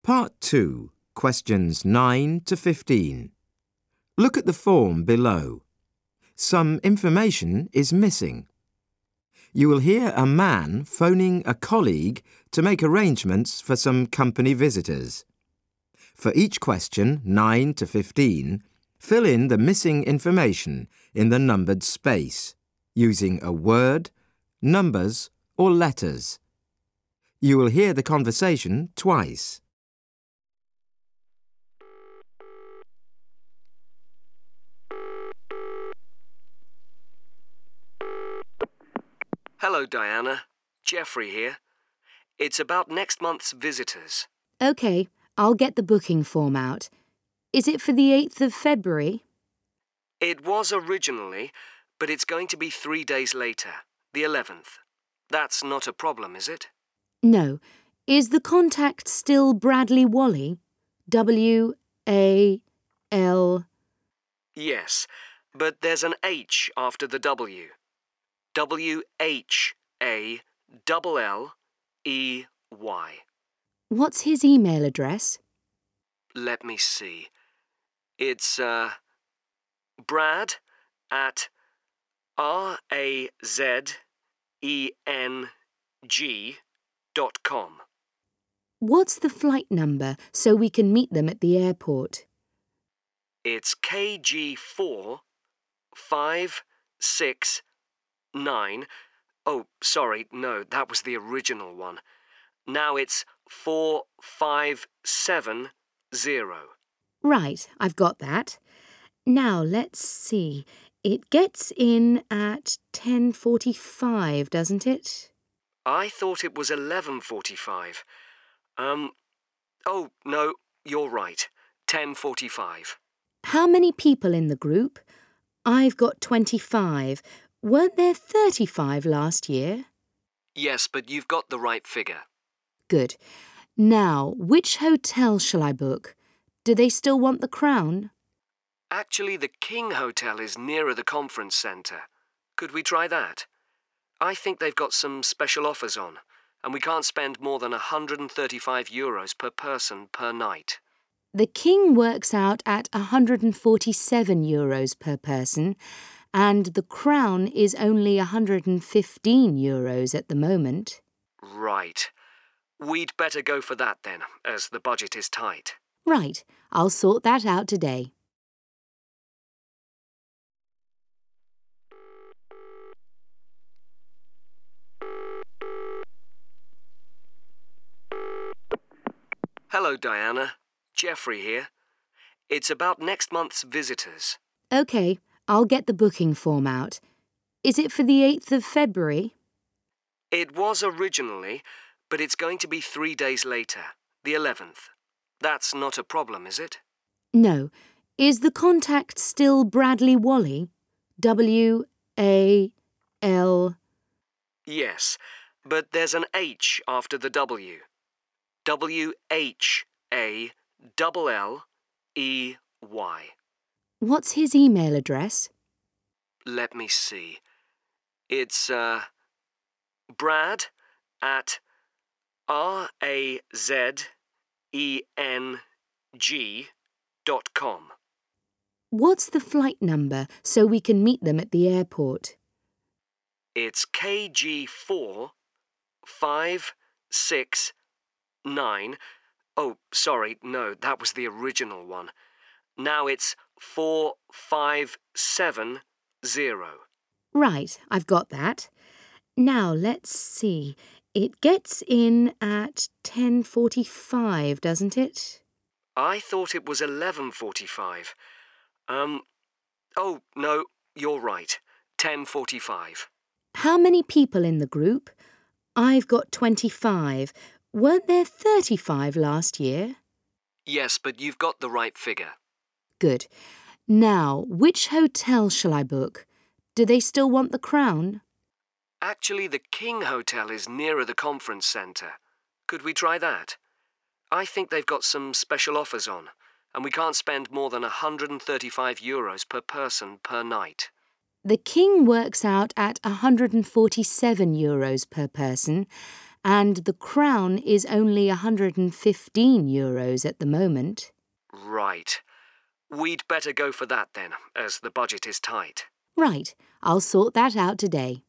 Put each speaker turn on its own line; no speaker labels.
Part 2, questions 9 to 15. Look at the form below. Some information is missing. You will hear a man phoning a colleague to make arrangements for some company visitors. For each question, 9 to 15, fill in the missing information in the numbered space, using a word, numbers, or letters. You will hear the conversation twice.
Hello, Diana. Jeffrey here. It's about next month's visitors.
OK, I'll get the booking form out. Is it for the 8th of February?
It was originally, but it's going to be 3 days later, the 11th. That's not a problem, is it?
No. Is the contact still Bradley Wally? W-A-L...
Yes, but there's an H after the W. W-H-A-L-L-E-Y.
What's his email address?
Let me see. It's, Brad at razeng.com.
What's the flight number so we can meet them at the airport?
It's KG4 569. Oh, sorry, no, that was the original one. Now it's 4570.
Right, I've got that. Now, let's see. It gets in at 10:45, doesn't it?
I thought it was 11:45. Oh, no, you're right. 10:45.
How many people in the group? I've got 25. Weren't there 35 last year?
Yes, but you've got the right figure.
Good. Now, which hotel shall I book? Do they still want the Crown?
Actually, the King Hotel is nearer the conference centre. Could we try that? I think they've got some special offers on, and we can't spend more than €135 per person per night.
The King works out at €147 per person, and the Crown is only €115 at the moment.
Right. We'd better go for that then, as the budget is tight.
Right. I'll sort that out today.
Hello, Diana. Jeffrey here. It's about next month's visitors.
OK, I'll get the booking form out. Is it for the 8th of February?
It was originally, but it's going to be 3 days later, the 11th. That's not a problem, is it?
No. Is the contact still Bradley Wally? W-A-L...
Yes, but there's an H after the W. W-H-A-L-L-E-Y.
What's his email address?
Let me see. It's, Brad at razeng.com.
What's the flight number so we can meet them at the airport?
It's KG4 569. Oh, sorry, no, that was the original one. Now it's 4570.
Right, I've got that. Now, let's see. It gets in at 10:45, doesn't it?
I thought it was 11:45. Oh, no, you're right. 10:45.
How many people in the group? I've got 25. Weren't there 35 last year?
Yes, but you've got the right figure.
Good. Now, which hotel shall I book? Do they still want the Crown?
Actually, the King Hotel is nearer the conference centre. Could we try that? I think they've got some special offers on, and we can't spend more than €135 per person per night.
The King works out at €147 per person, and the Crown is only €115 at the moment.
Right. We'd better go for that then, as the budget is tight.
Right, I'll sort that out today.